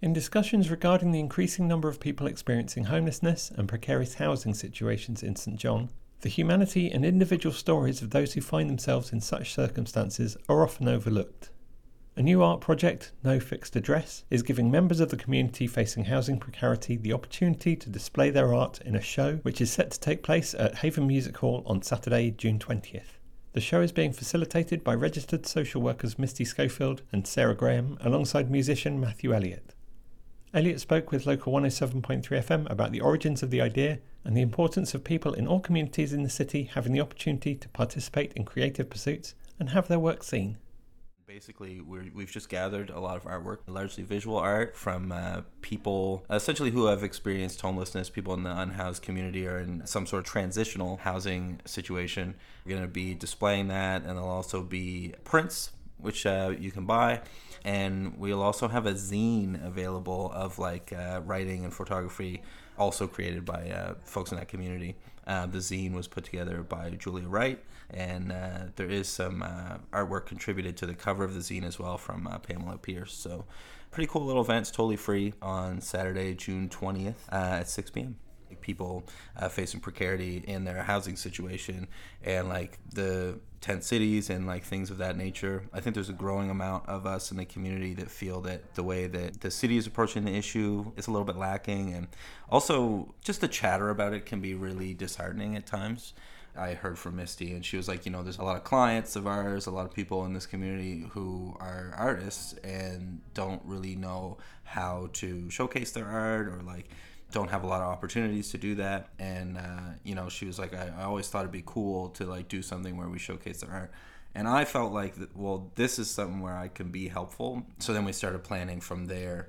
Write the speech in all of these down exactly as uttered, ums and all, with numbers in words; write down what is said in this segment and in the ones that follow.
In discussions regarding the increasing number of people experiencing homelessness and precarious housing situations in St John, the humanity and individual stories of those who find themselves in such circumstances are often overlooked. A new art project, No Fixed Address, is giving members of the community facing housing precarity the opportunity to display their art in a show which is set to take place at Haven Music Hall on Saturday, June twentieth. The show is being facilitated by registered social workers Misty Schofield and Sarah Graham alongside musician Matthew Elliott. Elliott spoke with Local one oh seven point three F M about the origins of the idea and the importance of people in all communities in the city having the opportunity to participate in creative pursuits and have their work seen. Basically, we're, we've just gathered a lot of artwork, largely visual art from uh, people essentially who have experienced homelessness, people in the unhoused community or in some sort of transitional housing situation. We're going to be displaying that, and there'll also be prints, which uh, you can buy. And we'll also have a zine available of like uh, writing and photography, also created by uh, folks in that community. Uh, the zine was put together by Julia Wright, and uh, there is some uh, artwork contributed to the cover of the zine as well from uh, Pamela Pierce. So pretty cool little event. It's totally free on Saturday, June twentieth uh, at six p.m. People uh, facing precarity in their housing situation and like the tent cities and like things of that nature. I think there's a growing amount of us in the community that feel that the way that the city is approaching the issue is a little bit lacking, and also just the chatter about it can be really disheartening at times. I heard from Misty, and she was like, you know, there's a lot of clients of ours, a lot of people in this community who are artists and don't really know how to showcase their art or like don't have a lot of opportunities to do that. And uh, you know, she was like, I, I always thought it'd be cool to like do something where we showcase their art. And I felt like, well, this is something where I can be helpful. So then we started planning from there.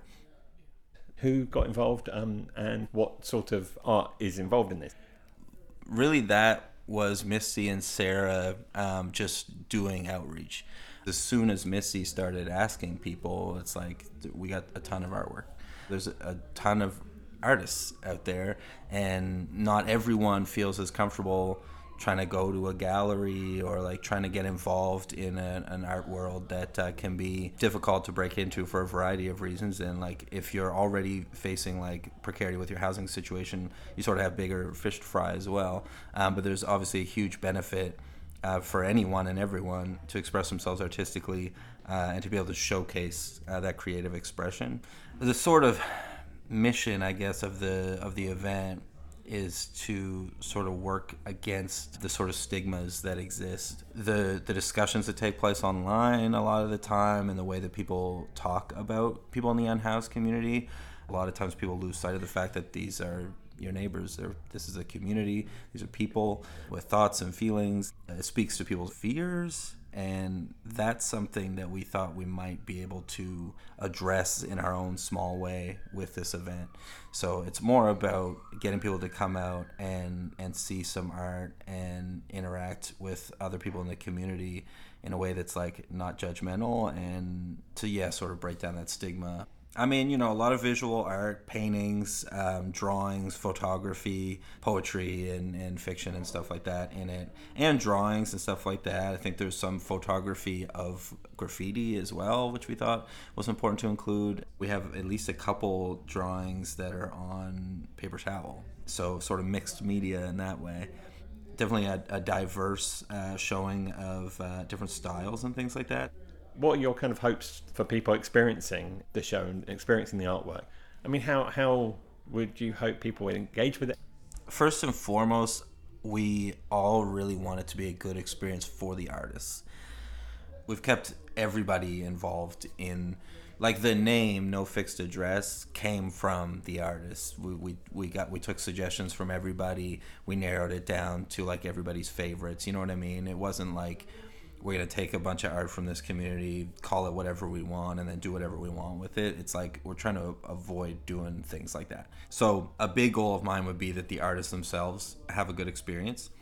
Who got involved um, and what sort of art is involved in this? Really, that was Misty and Sarah um, just doing outreach. As soon as Misty started asking people, it's like we got a ton of artwork. There's a, a ton of artists out there, and not everyone feels as comfortable trying to go to a gallery or like trying to get involved in a, an art world that uh, can be difficult to break into for a variety of reasons. And like if you're already facing like precarity with your housing situation, you sort of have bigger fish to fry as well. Um, but there's obviously a huge benefit uh, for anyone and everyone to express themselves artistically uh, and to be able to showcase uh, that creative expression. The sort of mission, I guess, of the of the event is to sort of work against the sort of stigmas that exist. The the discussions that take place online a lot of the time, and the way that people talk about people in the unhoused community, a lot of times people lose sight of the fact that these are your neighbors. They're, this is a community. These are people with thoughts and feelings. It speaks to people's fears. And that's something that we thought we might be able to address in our own small way with this event. So it's more about getting people to come out and, and see some art and interact with other people in the community in a way that's like not judgmental, and to, yeah, sort of break down that stigma. I mean, you know, a lot of visual art, paintings, um, drawings, photography, poetry, and, and fiction and stuff like that in it, and drawings and stuff like that. I think there's some photography of graffiti as well, which we thought was important to include. We have at least a couple drawings that are on paper towel, so sort of mixed media in that way. Definitely a, a diverse uh, showing of uh, different styles and things like that. What are your kind of hopes for people experiencing the show and experiencing the artwork? I mean, how how would you hope people would engage with it? First and foremost, we all really want it to be a good experience for the artists. We've kept everybody involved in, like, the name No Fixed Address came from the artists. We we we got we took suggestions from everybody. We narrowed it down to like everybody's favorites. You know what I mean? It wasn't like we're going to take a bunch of art from this community, call it whatever we want, and then do whatever we want with it. It's like we're trying to avoid doing things like that. So a big goal of mine would be that the artists themselves have a good experience.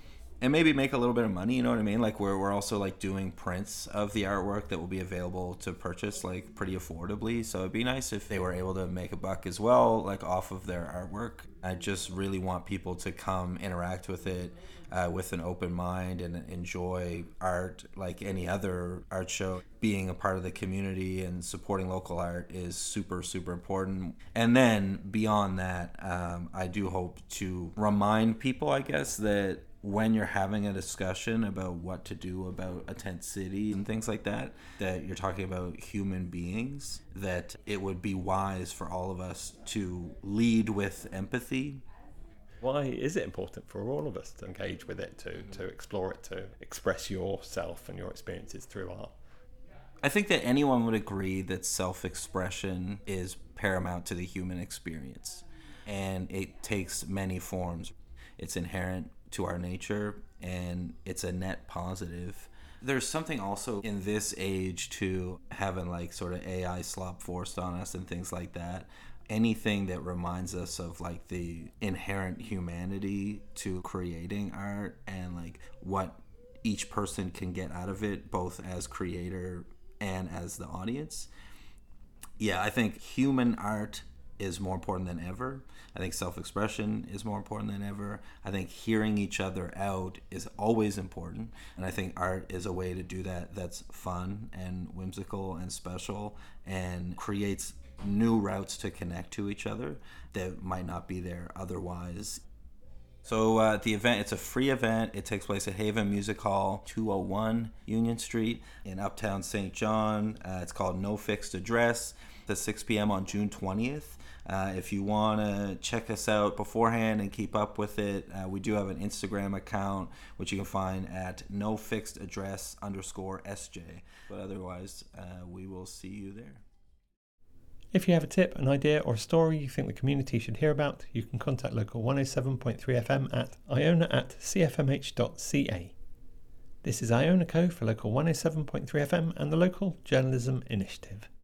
and maybe make a little bit of money, you know what I mean? Like we're, we're also like doing prints of the artwork that will be available to purchase like pretty affordably. So it'd be nice if they were able to make a buck as well, like off of their artwork. I just really want people to come interact with it uh, with an open mind and enjoy art like any other art show. Being a part of the community and supporting local art is super, super important. And then beyond that, um, I do hope to remind people, I guess, that when you're having a discussion about what to do about a tent city and things like that, that you're talking about human beings, that it would be wise for all of us to lead with empathy. Why is it important for all of us to engage with it, to, to explore it, to express yourself and your experiences through art? I think that anyone would agree that self-expression is paramount to the human experience, and it takes many forms. It's inherent to our nature, and it's a net positive. There's something also in this age to having like sort of A I slop forced on us and things like that. Anything that reminds us of like the inherent humanity to creating art and like what each person can get out of it, both as creator and as the audience. Yeah, I think human art is more important than ever. I think self-expression is more important than ever. I think hearing each other out is always important. And I think art is a way to do that that's fun and whimsical and special and creates new routes to connect to each other that might not be there otherwise. So uh, the event, it's a free event. It takes place at Haven Music Hall, two oh one Union Street in Uptown Saint John. Uh, it's called No Fixed Address. It's at six p.m. on June twentieth. Uh, if you want to check us out beforehand and keep up with it, uh, we do have an Instagram account, which you can find at no fixed address underscore S J. But otherwise, uh, we will see you there. If you have a tip, an idea, or a story you think the community should hear about, you can contact Local one oh seven point three F M at iona at c f m h dot c a. This is Iona Co for Local one oh seven point three F M and the Local Journalism Initiative.